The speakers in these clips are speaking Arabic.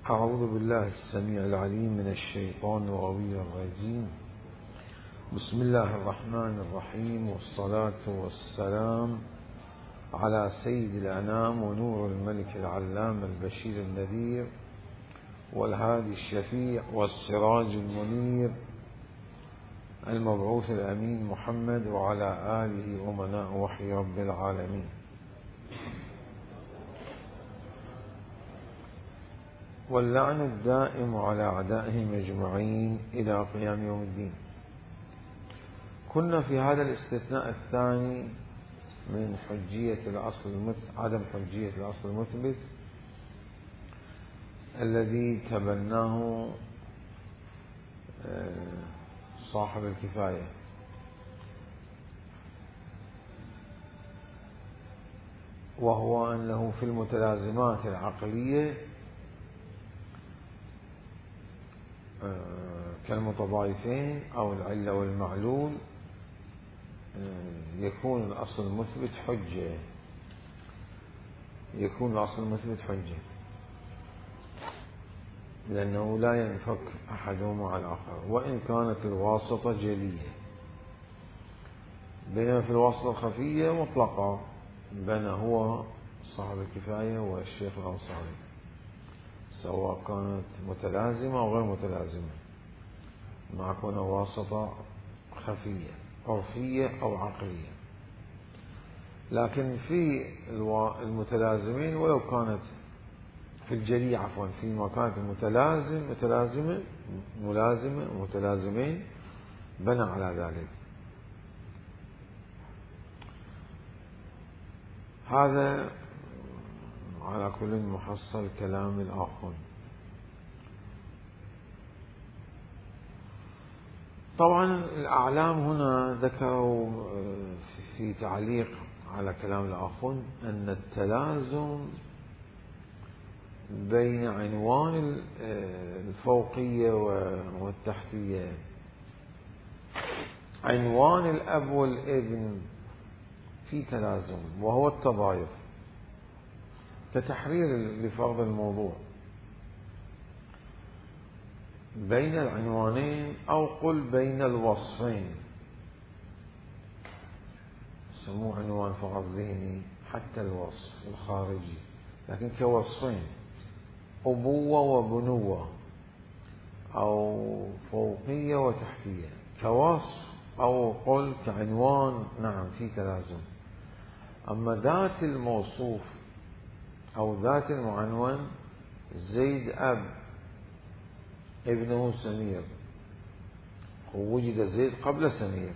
أعوذ بالله السميع العليم من الشيطان الغوي الرجيم. بسم الله الرحمن الرحيم، والصلاة والسلام على سيد الأنام ونور الملك العلام البشير النذير والهادي الشفيع والسراج المنير المبعوث الأمين محمد وعلى آله أمناء وحي رب العالمين. واللعن الدائم على أعدائهم أجمعين إلى قيام يوم الدين. كنا في هذا الاستثناء الثاني من عدم حجية الأصل المثبت الذي تبناه صاحب الكفاية، وهو أنه في المتلازمات العقلية كالمتضايفين أو العلة والمعلول يكون الأصل المثبت حجة، لأنه لا ينفك أحدهما على الآخر وإن كانت الواسطة جلية، بينما في الواسطة الخفية مطلقة بين هو صاحب الكفاية والشيخ الأنصاري، سواء كانت متلازمة أو غير متلازمة، مع كونها واسطة خفية عرفية أو عقلية. لكن في المتلازمين ولو كانت في الجلية فيما كانت متلازمين بنى على ذلك. هذا على كل محصل كلام الآخر. طبعا الأعلام هنا ذكروا في تعليق على كلام الآخر أن التلازم بين عنوان الفوقية والتحتية، عنوان الأب والابن في تلازم وهو التضايف كتحرير لفرض الموضوع بين العنوانين، أو قل بين الوصفين، سموه عنوان فقط ذهني حتى الوصف الخارجي، لكن كوصفين أبوة وبنوة أو فوقية وتحتية كوصف، أو قل كعنوان، نعم في تلازم. أما ذات الموصوف أو ذات المعنون، زيد أب ابنه سمير، ووجد زيد قبل سمير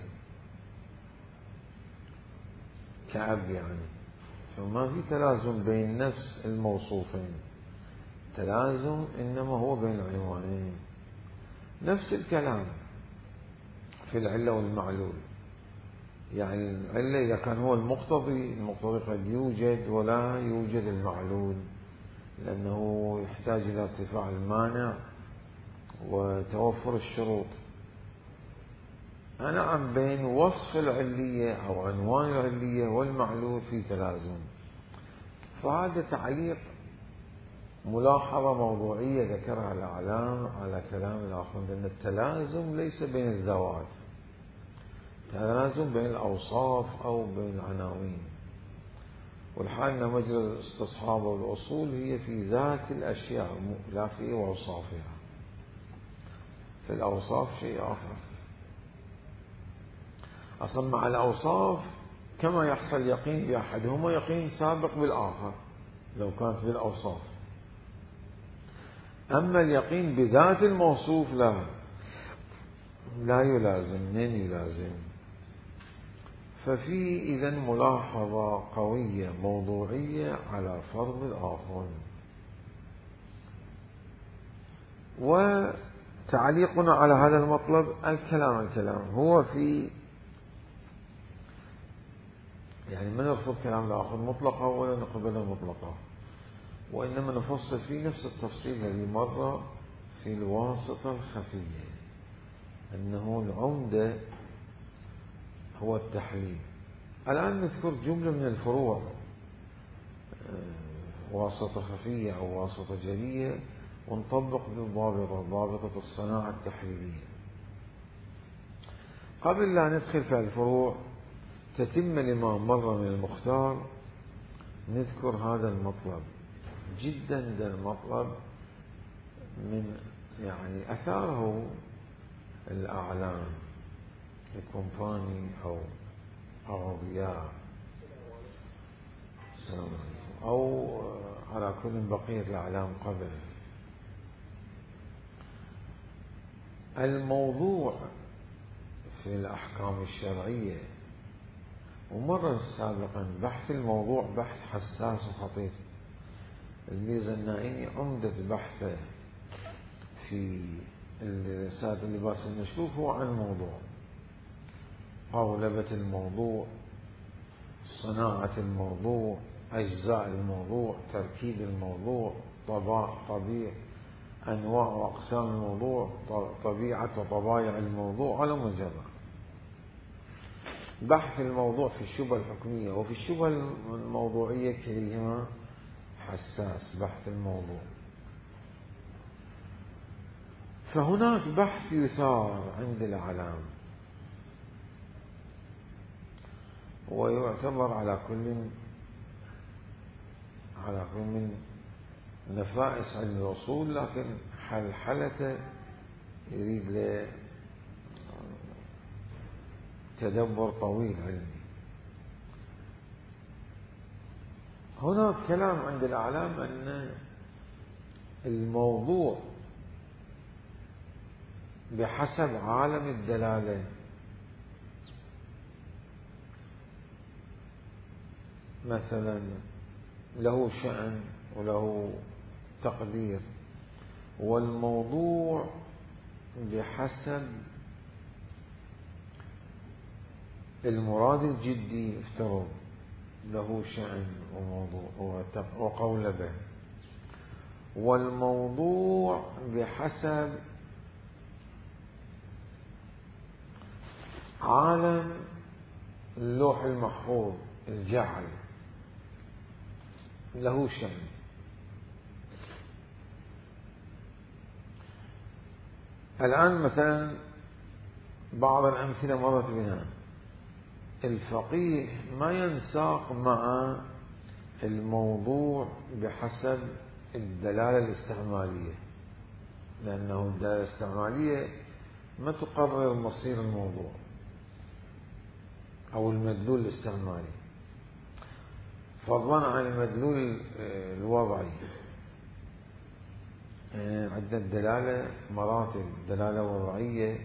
كأب يعني، فما في تلازم بين نفس الموصوفين، تلازم إنما هو بين العنوانين. نفس الكلام في العلة والمعلول، يعني العلة إذا كان هو المقتضي قد يوجد ولا يوجد المعلول، لأنه يحتاج إلى ارتفاع المانع وتوفر الشروط. نعم، بين وصف العلية أو عنوان العلية والمعلول في تلازم. فهذا تعليق ملاحظة موضوعية ذكرها الأعلام على كلام الآخر، لأن التلازم ليس بين الذوات، تلازم بين الأوصاف أو بين العناوين. والحال أن مجرى الاستصحاب والأصول هي في ذات الأشياء لا في أوصافها، في الأوصاف شيء آخر. أصلا مع الأوصاف كما يحصل يقين بأحدهما يقين سابق بالآخر لو كانت بالأوصاف، أما اليقين بذات الموصوف لا يلازم، من يلازم. ففي إذن ملاحظة قوية موضوعية على فرض الآخر. وتعليقنا على هذا المطلب الكلام هو في، يعني ما نرفض كلام الآخر مطلقا ولا نقبله مطلقا، وإنما نفصل فيه نفس التفصيل الذي مر في الواسطة الخفية، أنه العمدة هو التحليل. الآن نذكر جملة من الفروع، واسطة خفية أو واسطة جلية، ونطبق ضابطة الصناعة التحليلية. قبل لا ندخل في الفروع تتم لما مر من المختار نذكر هذا المطلب جدا، ده المطلب من يعني أثاره الأعلام الكومباني أو أغضياء أو على كل بقية الأعلام قبل. الموضوع في الأحكام الشرعية ومر سابقا بحث الموضوع بحث حساس وخطير. الميزة النائيني عمدة بحثه في رسالة اللباس المشكوك هو عن الموضوع، قولبة الموضوع، صناعة الموضوع، أجزاء الموضوع، تركيب الموضوع، طبيعة أنواع وأقسام الموضوع، طبيعة وطبائع الموضوع، على مجرد بحث الموضوع في الشبهة الحكمية وفي الشبهة الموضوعية كليهما حساس بحث الموضوع. فهناك بحث يثار عند الأعلام ويعتبر على كل من نفائس علم الأصول، لكن حلحلته يريد له تدبر طويل علمي. هناك كلام عند الأعلام أن الموضوع بحسب عالم الدلالة مثلا له شأن وله تقدير، والموضوع بحسب المراد الجدي افترض له شأن وموضوع وقولبه، والموضوع بحسب عالم اللوح المحفوظ الجعل له شأن. الآن مثلا بعض الأمثلة مرت بنا، الفقيه ما ينساق مع الموضوع بحسب الدلالة الاستعمالية، لأنه الدلالة الاستعمالية ما تقرر مصير الموضوع أو المدلول الاستعمالي، فضلا عن المدلول الوضعي. عندنا الدلالة مراتب، دلالة وضعية،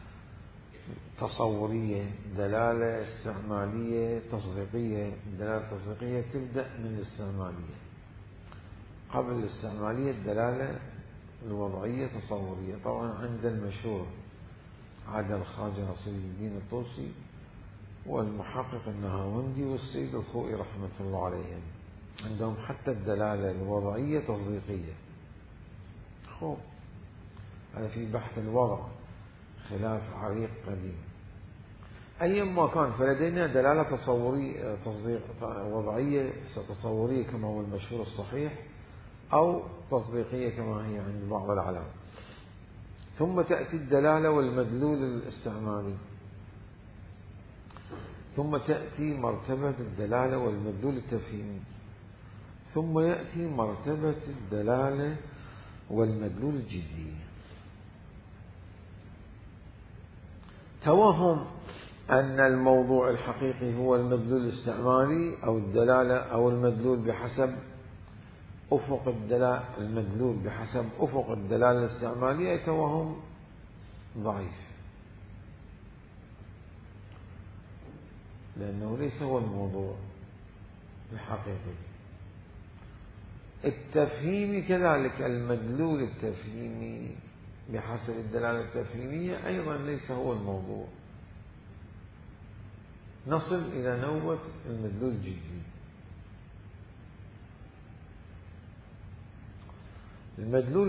تصورية، دلالة استعمالية، تصديقية. الدلالة التصديقية تبدأ من الاستعمالية، قبل الاستعمالية الدلالة الوضعية تصورية. طبعا عند المشهور عاد الخواجة نصير الدين الطوسي والمحقق النهاوندي والسيد الخوئي رحمة الله عليهم، عندهم حتى الدلالة الوضعية تصديقية. هذا في بحث الوضع خلاف عريق قديم. أيما كان فلدينا دلالة تصورية تصديق وضعية تصورية كما هو المشهور الصحيح، أو تصديقية كما هي عند بعض العلام. ثم تأتي الدلالة والمدلول الاستعمالي، ثم تأتي مرتبة الدلالة والمدلول التفهيمي، ثم يأتي مرتبة الدلالة والمدلول الجدي. توهم أن الموضوع الحقيقي هو المدلول الاستعمالي أو الدلالة أو المدلول بحسب أفق الدلالة، المدلول بحسب أفق الدلالة الاستعمالية، توهم ضعيف، لأنه ليس هو الموضوع الحقيقي. التفهيمي كذلك، المدلول التفهيمي بحسب الدلالة التفهيمية أيضا ليس هو الموضوع. نصل إلى نوبة المدلول الجدي. المدلول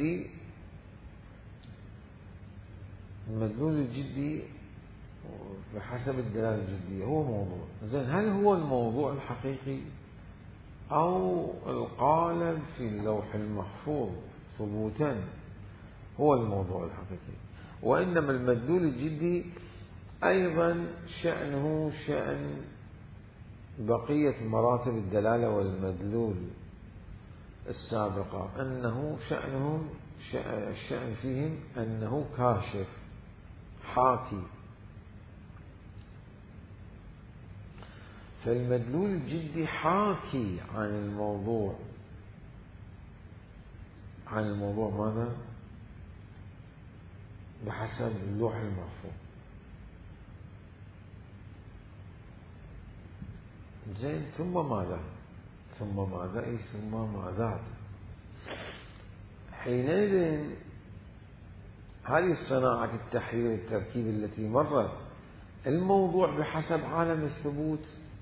الجدي بحسب الدلالة الجدية هو موضوع. زين، هل هو الموضوع الحقيقي أو القالب في اللوح المحفوظ ثبوتا هو الموضوع الحقيقي. وإنما المدلول الجدي أيضا شأنه شأن بقية مراتب الدلالة والمدلول السابقة، أنه شأنهم الشأن فيهم أنه كاشف حاكي. فالمدلول الجدي حاكي عن الموضوع ماذا؟ بحسب اللوح المحفوظ. زين، ثم ماذا؟ أي ثم ماذا؟ حينئذ هذه الصناعة التحرير والتركيب التي مرت، الموضوع بحسب عالم الثبوت،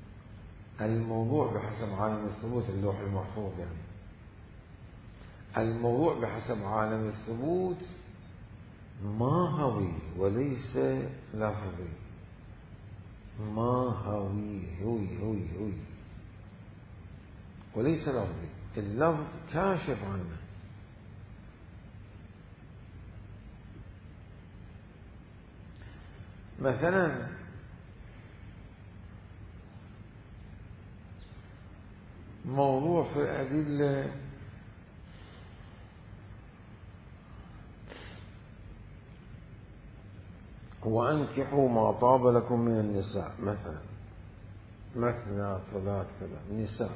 اللوح المحفوظ يعني، الموضوع بحسب عالم الثبوت ماهوي وليس لفظي. ماهوي هوي وليس لفظي. اللفظ كاشف عنه. مثلا موضوع في الأدلة وأنكحوا ما طاب لكم من النساء، مثلا مثنى ثلاث كذا نساء،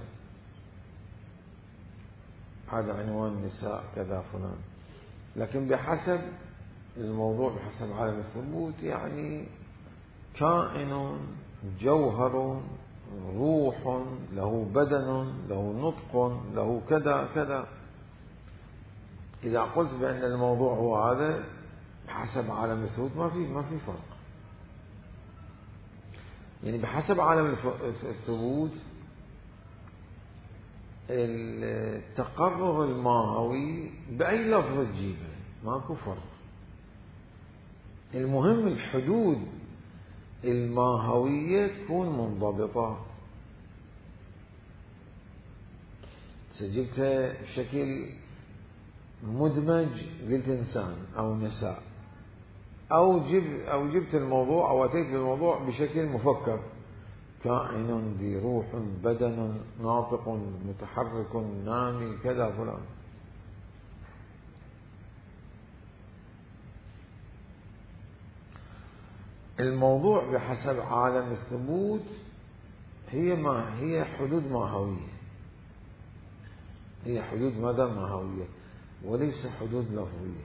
هذا عنوان نساء كذا فلان، لكن بحسب الموضوع بحسب عالم الثبوت يعني كائن جوهر روح له بدن له نطق له كذا كذا. إذا قلت بأن الموضوع هو هذا بحسب عالم الثبوت ما في فرق. يعني بحسب عالم الثبوت التقرر الماهوي بأي لفظ تجيبه ماكو فرق. المهم الحدود الماهوية تكون منضبطة. سجلتها بشكل مدمج قلت إنسان أو نساء، أو جبت الموضوع أو أتيت بالموضوع بشكل مفكر، كائن ذي روح بدن ناطق متحرك نامي كذا فلان. الموضوع بحسب عالم الثبوت هي حدود ماهوية، هي حدود مدى ماهوية وليس حدود لفظية.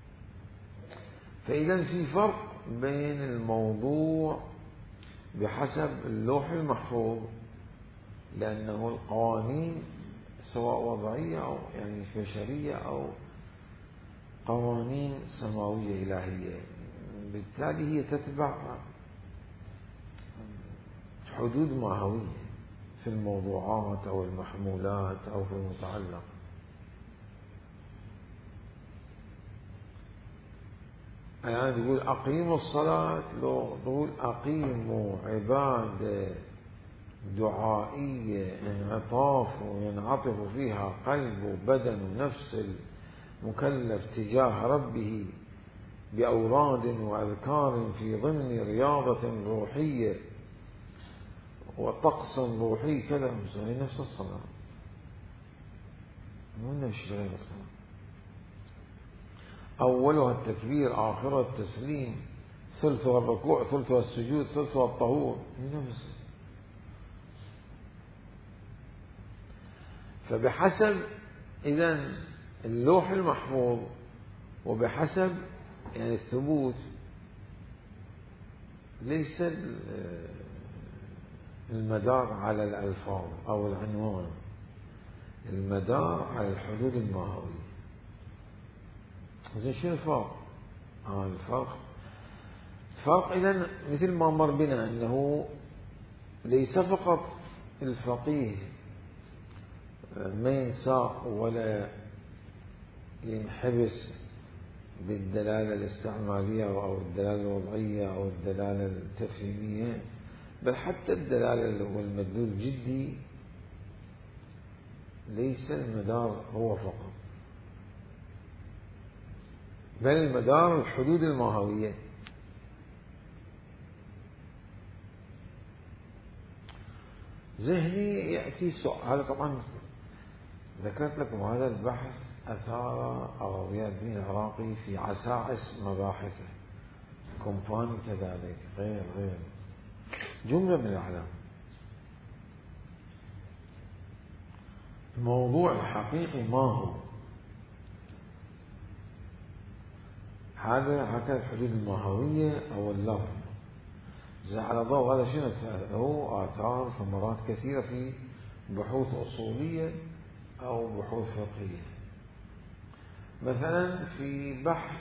فإذا في فرق بين الموضوع بحسب اللوح المحفوظ، لأنه القوانين سواء وضعية أو يعني بشرية أو قوانين سماوية إلهية، بالتالي هي تتبع حدود ماهوية في الموضوعات أو المحمولات أو في المتعلق. يعني تقول أقيموا الصلاة، لو تقول أقيموا عبادة دعائية ينعطف فيها قلب وبدن ونفس المكلف تجاه ربه بأوراد وأذكار في ضمن رياضة روحية وطقس روحي كذا، هي نفس الصلاة، مو نفس غير الصلاة. أولها التكبير، آخرها التسليم، ثلثها الركوع، ثلثها السجود، ثلثها الطهور، نفس. فبحسب إذن اللوح المحفوظ وبحسب يعني الثبوت ليس المدار على الألفاظ أو العنوان، المدار على الحدود الماهوية. زين، شنو الفرق؟ الفرق إذن مثل ما مر بنا أنه ليس فقط الفقيه ما ينساق ولا ينحبس بالدلالة الاستعمالية أو الدلالة الوضعية أو الدلالة التفهيمية، بل حتى الدلالة والمدلول الجدي ليس المدار هو فقط، بل مدار الحدود الماهوية. ذهني يأتي سؤال، هذا طبعا ذكرت لكم هذا البحث أثار أغاضي الدين العراقي في عساعس مباحثه، كومباني كذلك، غير جملة من الأعلام. الموضوع الحقيقي ما هو؟ هذا حتى الحدود الماهوية أو اللفظ على ضوء هذا شنو له آثار ثمرات كثيرة في بحوث أصولية أو بحوث فقهية. مثلا في بحث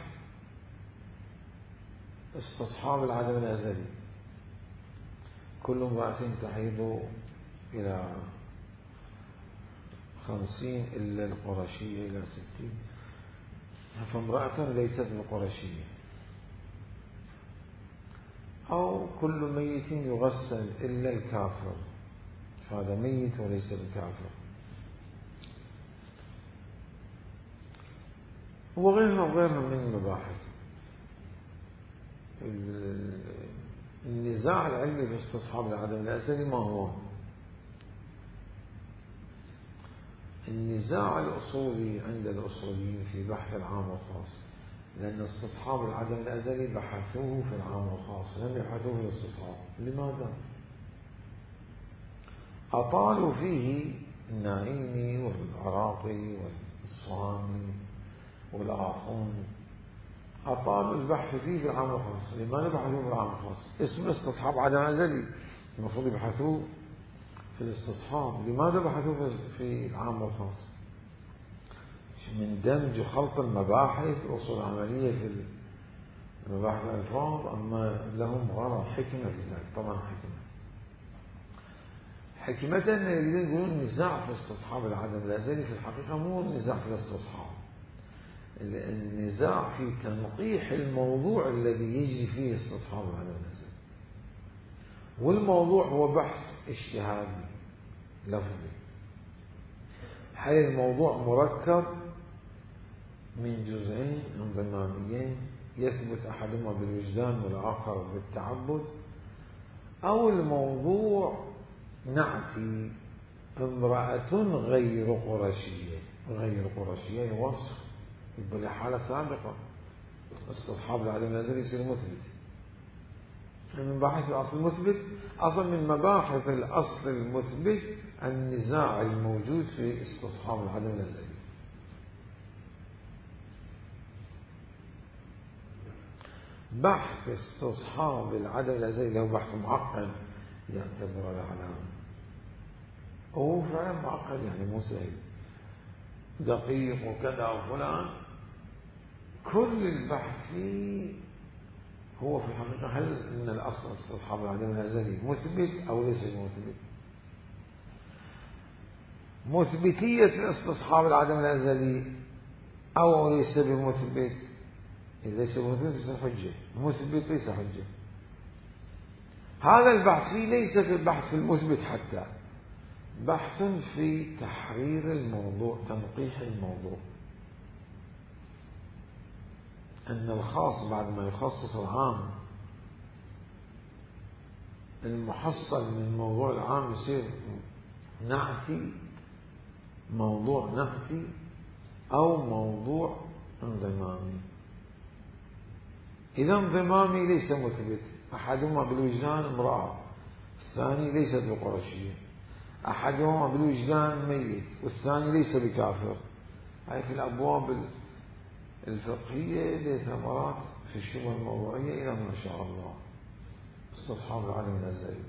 استصحاب العدم الأزلي، كل امرأة تحيض إلى 50 إلا القرشية إلى 60، فامرأة ليست القرشية. أو كل ميت يغسل إلا الكافر، فهذا ميت وليس الكافر. وغيرها من المباحث. النزاع العلمي في استصحاب العدم الأزلي ما هو؟ النزاع الأصولي عند الأصوليين في بحث العام والخاص، لأن استصحاب العدم الأزلي بحثوه في العام والخاص، لم يبحثوه في الاستصحاب. لماذا؟ أطالوا فيه النعيمي والعراقي والإصفهاني والآخون، أطالوا البحث فيه في العام والخاص. لماذا بحثوه في العام والخاص؟ اسم استصحاب عدم أزلي، المفروض يبحثوه في الاستصحاب. لماذا بحثوه في العام والخاص؟ من دمج وخلط المباحث وصول عملية في المباحث الألفاظ، أما لهم غرض حكمة في ذلك. طبعا حكمة أن يقولون النزاع في استصحاب العدم الأزلي في الحقيقة مو النزاع في الاستصحاب، النزاع في تنقيح الموضوع الذي يجري فيه استصحاب العدم الأزلي. والموضوع هو بحث اجتهادي لفظي، هل الموضوع مركب من جزئين انضماميين يثبت أحدهما بالوجدان والآخر بالتعبد، أو الموضوع نعتي امرأة غير قرشية وصف يبقى حالة سابقة، استصحاب العدم الأزلي يصير مثبت. من مباحث الأصل المثبت، أصلا من مباحث الأصل المثبت النزاع الموجود في استصحاب العدم الأزلي. بحث استصحاب العدم الأزلي له بحث معقد يعتبر الأعلام، هو فعلا معقد، يعني مو سهل دقيق وكذا وفلان. كل البحث فيه هو في الحقيقة هل إن الأصل استصحاب العدم الأزلي مثبت أو ليس مثبت؟ مثبتية الاستصحاب العدم الأزلي أو ليس بمثبت. إذا ليس بمثبت ليس حجة، مثبت ليس حجة. هذا البحث فيه ليس في البحث في المثبت، حتى بحث في تحرير الموضوع، تنقيح الموضوع، أن الخاص بعد ما يخصص العام المحصل من الموضوع العام يصير نعتي، موضوع نعتي أو موضوع انضمامي. إذا انضمامي ليس مثبت، أحدهما بالوجدان امرأة، الثاني ليست بقرشية، أحدهما بالوجدان ميت والثاني ليس بكافر. هاي في الأبواب الفقهية لثمرات في الشبهة الموضوعية إلى ما شاء الله. استصحاب العدم الأزلي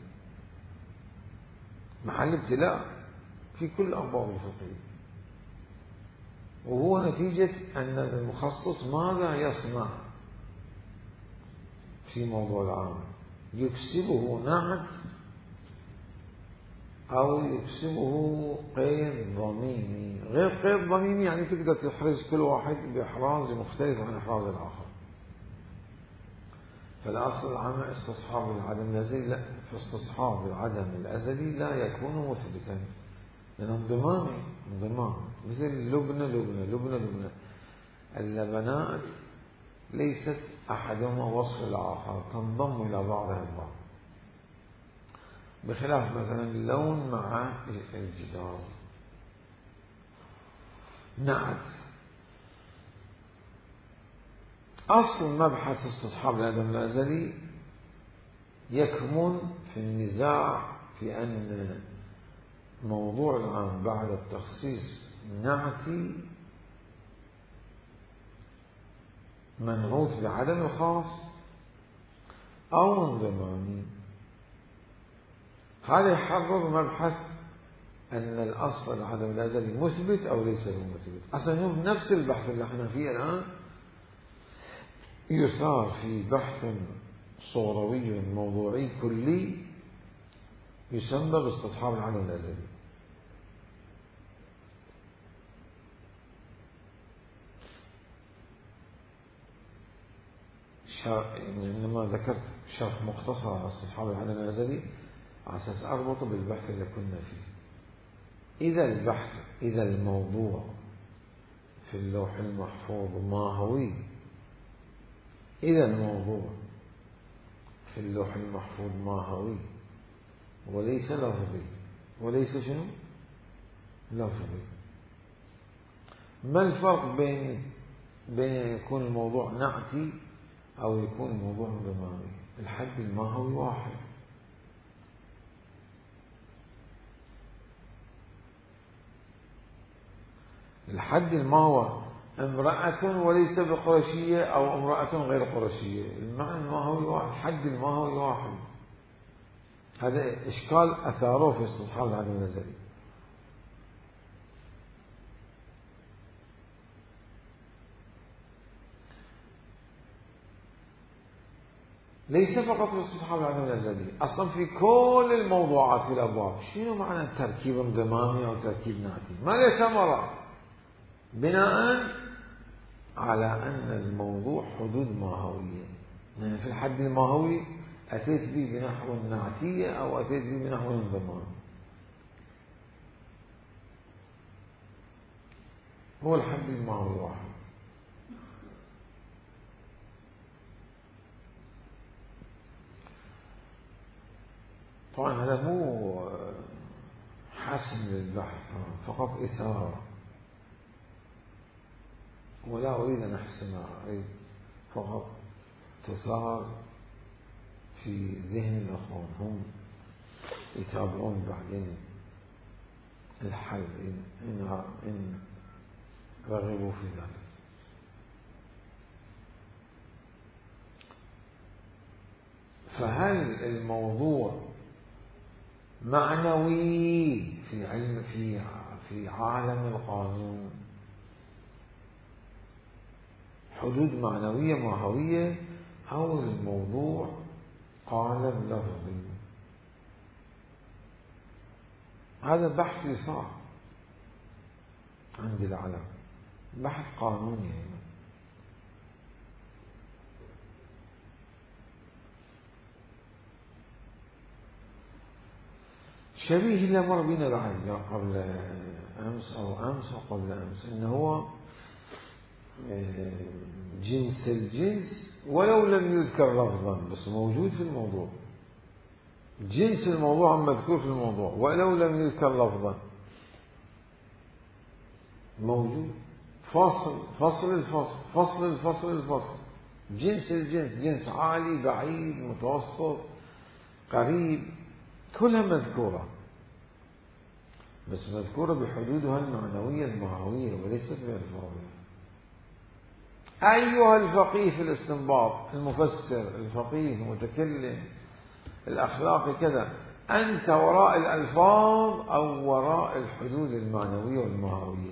محل ابتلاء في كل الأبواب الفقهية، وهو نتيجة أن المخصص ماذا يصنع في موضوع العام؟ يكسبه نعت أو يكسبه قيد ضميمي. غير قيد ضميمي يعني تقدر تحرز كل واحد بإحراز مختلف عن إحراز الآخر. فالأصل العام استصحاب العدم الأزلي لا، فاستصحاب العدم الأزلي لا يكون مثبتا، لأنه انضمام مثل لبنة اللبنات ليست أحدهما وصف الآخر، تنضم إلى بعضها البعض، بخلاف مثلا اللون مع الجدار. نعت. أصل مبحث استصحاب العدم الأزلي يكمن في النزاع في أن موضوع العام بعد التخصيص نعتي منعوت بعدم الخاص أو انضمامي. هذا يحرر مبحث أن الأصل العدم الأزلي مثبت أو ليس مثبت. أصلا نفس البحث اللي احنا فيه الآن يثار في بحث صوروي موضوعي كلي يسمى باستصحاب العدم الأزلي. إنما ذكرت شرح مختصر على استصحاب العدم الأزلي على أساس أربطه بالبحث اللي كنا فيه. إذا الموضوع في اللوح المحفوظ ماهوي، إذا الموضوع في اللوح المحفوظ ماهوي وليس لفظي، وليس شنو؟ لفظي. ما الفرق بين يكون الموضوع نعتي أو يكون الموضوع انضمامي؟ الحد الماهوي واحد. الحد الماهوي امرأة وليس بقرشية أو امرأة غير قرشية، المعنى الماهوي واحد، الحد الماهوي واحد. هذا إشكال أثاره في استصحاب العدم الأزلي. ليس فقط في استصحاب العدم الأزلي، أصلا في كل الموضوعات في الأبواب. شنو معنى تركيب انضمامي أو تركيب نعتي؟ ما له ثمرة، بناء على أن الموضوع حدود ماهوية. يعني في الحد الماهوي أتيت به بنحو النعتية أو أتيت به بنحو الانضمام. هو الحد الماهوي واحد. طبعا هذا مو حسم للبحث، فقط إثارة، ولا أريد أن أحسمها، أريد فقط تثار في ذهن الأخوان، هم يتابعون بعدين الحل إن رغبوا في ذلك. فهل الموضوع معنوي في علم في عالم القانون، حدود معنوية ماهوية، أو الموضوع قالب لفظي؟ هذا بحث يصار عند العلم، بحث قانوني يعني. شبيه اللي مر بنا بعد قبل أمس أو أمس وقبل أمس، إنه هو جنس الجنس ولو لم يذكر لفظا، بس موجود في الموضوع. جنس الموضوع مذكور في الموضوع ولو لم يذكر لفظا، موجود. فصل الفصل، جنس الجنس، جنس عالي بعيد متوسط قريب، كلها مذكورة، بس مذكورة بحدودها المعنوية الماهوية وليست باللفظية. أيها الفقيه في الاستنباط، المفسر، الفقيه، المتكلم، الأخلاقي كذا، أنت وراء الألفاظ أو وراء الحدود المعنوية والماهوية؟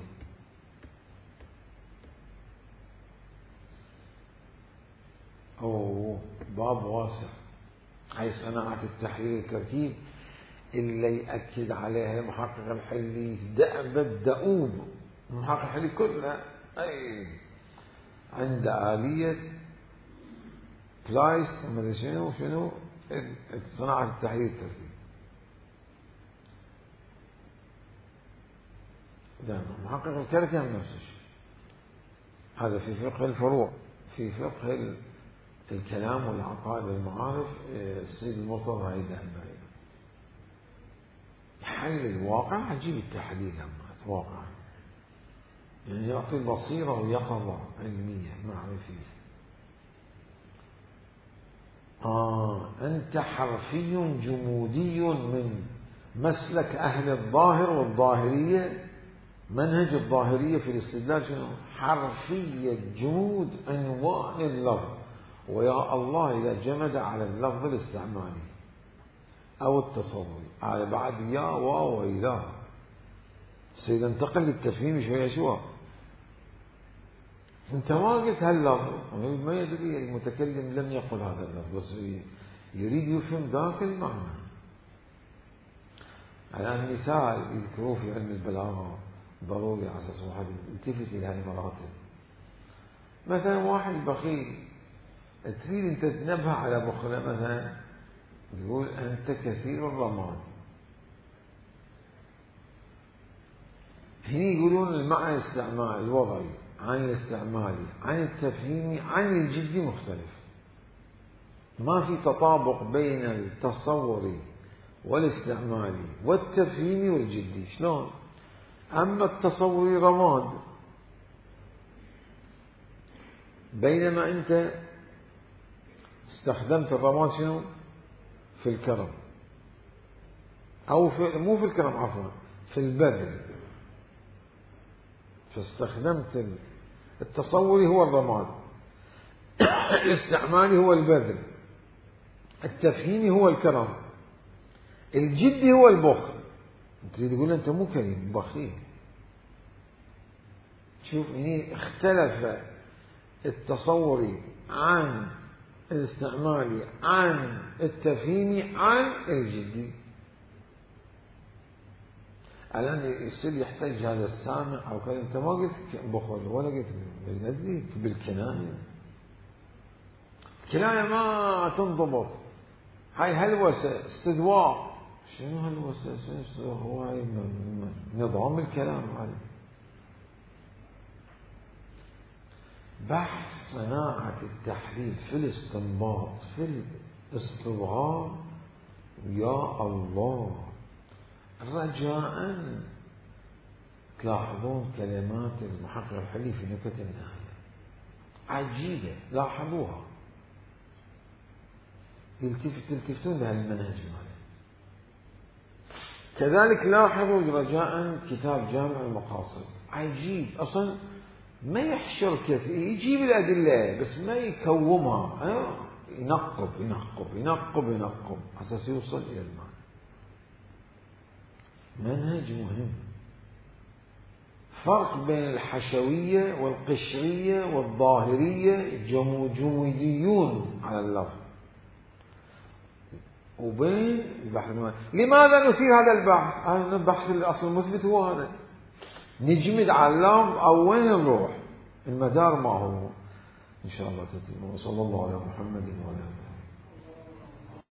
أوه، باب واسع. هاي صناعة التحليل والتركيب اللي يأكد عليها المحقق الحلي دأب الدؤوب. المحقق الحلي كله أي عند آلية بلايس ومدري شنو صناعة التحليل والتركيب. دائما محقق الكركي هم نفس الشيء. هذا في فقه الفروع. في فقه الكلام والعقائد والمعارف السيد المرتضى هيدا الدهبري يحلل الواقع عجيب التحليل واقع يعني يعطي بصيرة ويقظة علمية معرفية. أنت حرفي جمودي من مسلك أهل الظاهر والظاهرية. منهج الظاهرية في الاستدلال شنو؟ حرفية جمود عنوان اللفظ، ويا الله إذا جمد على اللفظ الاستعمالي أو التصوري على بعد يا واو وإله سيدا انتقل للتفهيم شوية شوية. أنت ما قلت هاللفظ، ما يدري المتكلم لم يقل هذا اللفظ بس يريد يفهم ذاك المعنى. على مثال يذكروه في علم البلاغة ضروري على أساس واحد يلتفت إلى هذه المراتب. مثلا واحد بخيل تريد أنت تنبه على بخله مثلا يقول أنت كثير الرماد. هنا يقولون المعنى الاستعمالي الوضعي عن الاستعمالي عن التفهيمي عن الجدي مختلف. ما في تطابق بين التصوري والاستعمالي والتفهيمي والجدي. شلون؟ أما التصوري رماد، بينما أنت استخدمت الرماد شنو؟ في الكرم أو مو في الكرم عفوا في البذل. فاستخدمت التصوري هو الرماد، الاستعمالي هو البذل، التفهيمي هو الكرم، الجدي هو البخل. تريد تقول أنت مو كريم بخيل. شوف هنا اختلف التصوري عن الاستعمالي عن التفهيمي عن الجدي. الآن يصير يحتاج هذا السامع أو كذا. أنت ما قلت بخل ولا قلت ندري بالكناية. الكناية ما تنضبط. هاي هلوسة استدواء. شنو هلوسة؟ شنو استدواء؟ هو هاي نظام الكلام هذا. بحث صناعة التحليل في الاستنباط في الاستظهار. يا الله رجاء تلاحظون كلمات المحقق الحلي في نكت النهاية عجيبة، لاحظوها تلتفتون بهالمنهج ماله. كذلك لاحظوا رجاء كتاب جامع المقاصد عجيب، أصلا ما يحشر كثير، يجيب الأدلة بس ما يكومها، ينقب ينقب ينقب ينقب حتى يوصل إلى المعنى. منهج مهم. فرق بين الحشوية والقشرية والظاهرية جموديون على اللفظ، وبين البحث. لماذا نثير هذا البحث؟ هذا البحث الأصل المثبت هو هذا. نجمد على اللفظ أو وين نروح؟ المدار ما هو؟ إن شاء الله تتم. وصلى الله على محمد وعلى آله.